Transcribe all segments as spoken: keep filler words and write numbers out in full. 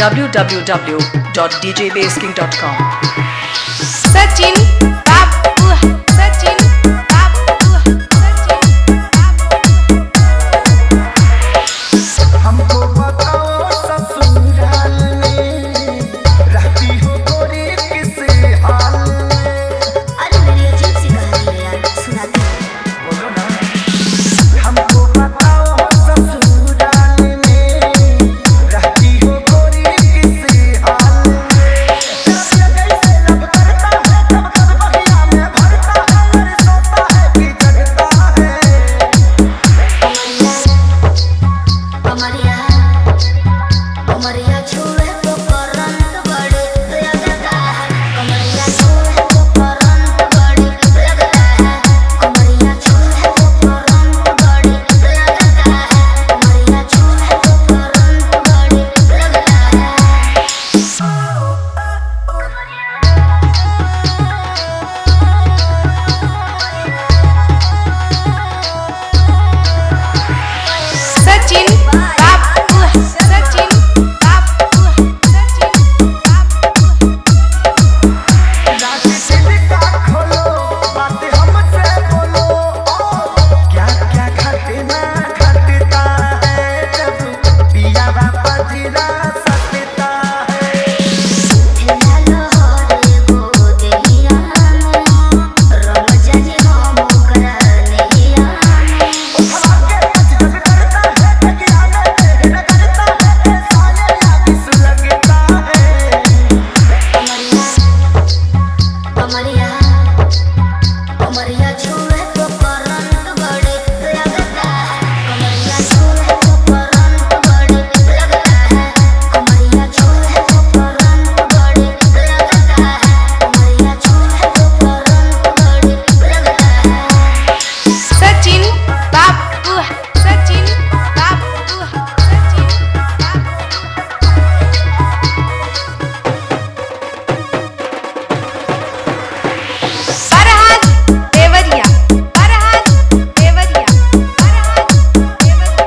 w w w dot d j bass king dot com. Sachin Babu, Sachin Babu, Sachin Babu. हमको बताओ ससुराल में रहती हो गोरी किस हाल में। अरे मेरी अजीब सी कहानी है यार, सुनाती हूँ। बोलो ना। हमको बताओ ससुराल में रहती हो गोरी किस हाल में। जब जैसे लब करता है तब तब बहिया में भरता है, अरे सोता है कि जगता है। कमरिया कमरिया छुए तो करंट बड़े लगता है। कमरिया छुए तो करंट बड़े लगता है। कमरिया छुए तो करंट बड़े लगता है। कमरिया छुए तो करंट बड़े लगता है। Sachin Babu, Sachin Babu, Sachin Babu. राखी दिल का खोलो, बातें हमसे बोलो। क्या क्या घटना घटता है जब पिया बाबा जीरा सटता है। उठला लहरे गोदिया रम जाने हम ओकरा नैया। उठवा के अजगब करता है, तकिया में तेरे करता है, साले लागिस लगता है। कमरिया कमरिया छुए तो करंट बड़े लगता है। कमरिया छुए तो करंट बड़े लगता है। कमरिया छुए तो करंट बड़े लगता है। कमरिया छुए तो करंट बड़े लगता है। Sachin Babu, Sachin Babu, Sachin Babu. Farhad Devariya, Farhad Devariya, Farhad Devariya.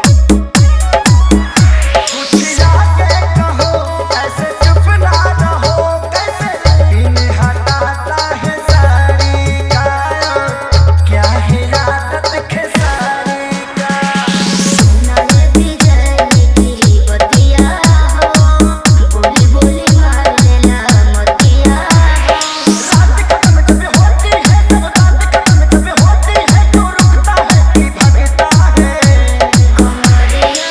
कुछ यादें कहो, ऐसे चुप ना रहो, कैसे दिन हटाता है सारी का। क्या है आदत खेसारी का। नाले भी जलने की बतिया हो, बोली बोली मार लेला मतिया हो। रात खत्म जब होती है तब रात खत्म जब होती है तो रुकता है कि भगता है। कमरिया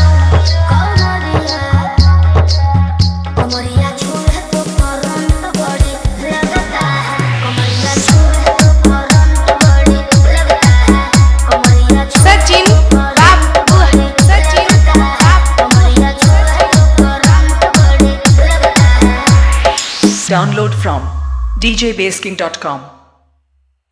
कमरिया कमरिया छुए तो करंट बड़े लगता है। कमरिया छुए तो करंट बड़े लगता है। कमरिया छुए Sachin Babu, Sachin Babu. कमरिया छुए तो करंट बड़े लगता है। Download from d j bass king dot com.